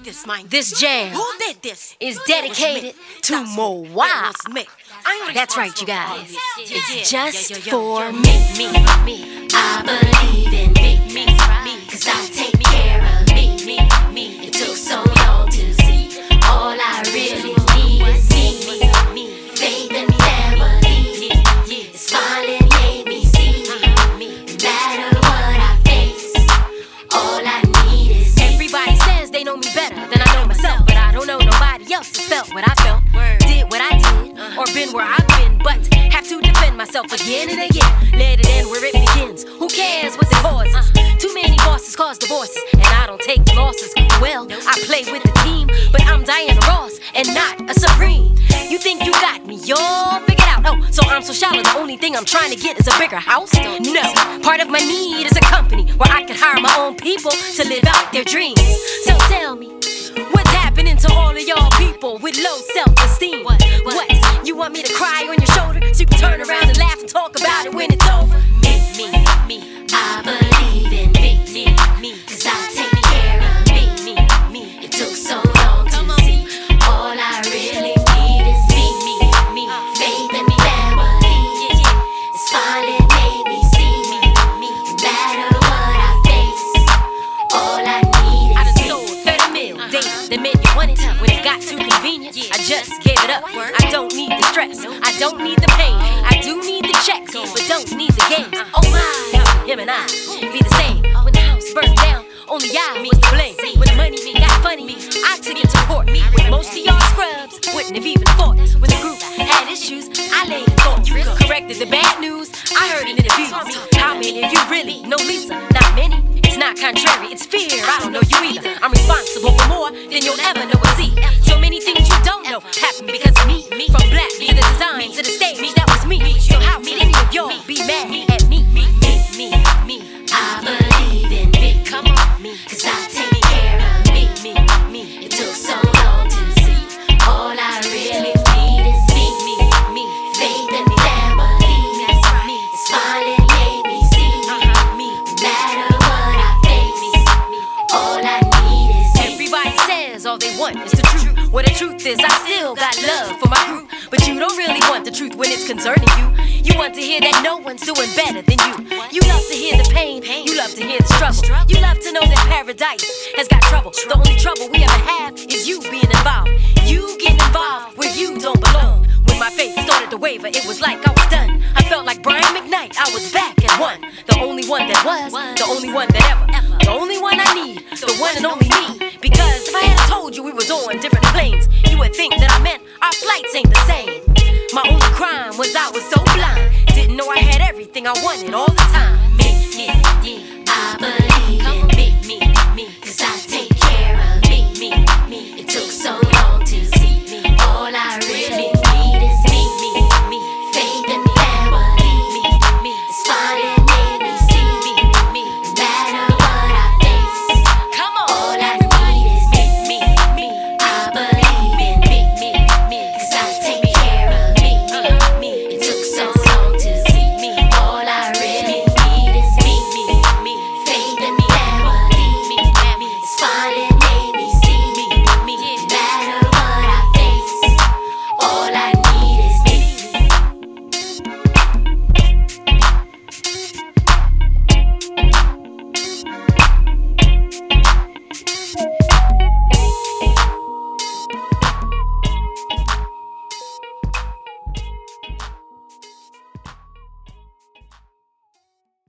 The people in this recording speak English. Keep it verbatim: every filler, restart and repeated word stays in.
did this, man? This jam Who did this? is dedicated to Mo Wild. That's right, you guys. It's just for me. Me, me. I believe in me, me, me. Cause I take care of me, me, me. It took so long to see. All I really need is me, me, me. Faith and family. It's finally made me see. No matter what I face, all I need is me. Everybody says they know me better than I know myself, but I don't know nobody else has felt what I felt, did what I did, or been where I've been, but have to defend myself again and again. Let it end where it begins. Who cares what the cause is? Too many bosses cause divorces, and I don't take losses. Well, I play with the team, but I'm Diana Ross and not a Supreme. You think you got me all figured out? Oh, so I'm so shallow. The only thing I'm trying to get is a bigger house? No, part of my need is a company where I can hire my own people to live out their dreams. So tell me, what's happening to all of y'all people with low self-esteem? What? What? You want me to cry on your shoulder so you can turn around and laugh and talk about it when it's over? Me, me, me. I believe in me, me, me. Cause I take care of me, me, me. It took so long to see. All I really need is me, me, me. Faith and family. It's finally made me see. Me, me. No matter what I face, all I need is I done me. sold thirty mil days that made me want it. When it got too convenient, I just gave it up. I don't need the stress, I don't need the pain. I do need the checks, but don't need the games. Oh my, how would him and I be the same? When the house burned down, only I was to blame. When the money got funny, I took it to court. When most of y'all scrubs wouldn't have even fought. When the group had issues, I laid in thought. Corrected the bad news, I heard in interviews. How many of you really know Lisa? Not many. It's not contrary, it's fear. I don't know you either. I'm responsible for more than you'll ever know or see. So many things you don't know happen because of me. From black to the design to the stage, that was me. So how could any of y'all be mad at me? Me, me, me, me. I believe in me, come on, me. Cause I take care of me, me, me. It took so long to see. All I really need is me, me, me. Faith and family. It's finally made me see. Me, no matter what I face, all I need is me. Everybody says all they want is the truth. Well, the truth is I still got love for my group, but you don't really want the truth when it's concerning you. You want to hear that no one's doing better than you. You love to hear the pain, you love to hear the struggle. You love to know that paradise has got trouble. The only trouble we ever have is you being involved. You getting involved where you don't belong. When my faith started to waver, it was like I was done. I felt like Brian McKnight, I was back at one. The only one that was, the only one that ever, the only one I need, the one and only me. Because if I had told you we was on different planes, you would think that I meant our flights ain't the same. My only crime was I was so blind, didn't know I had everything I wanted all the time. Me, me, me. I believe in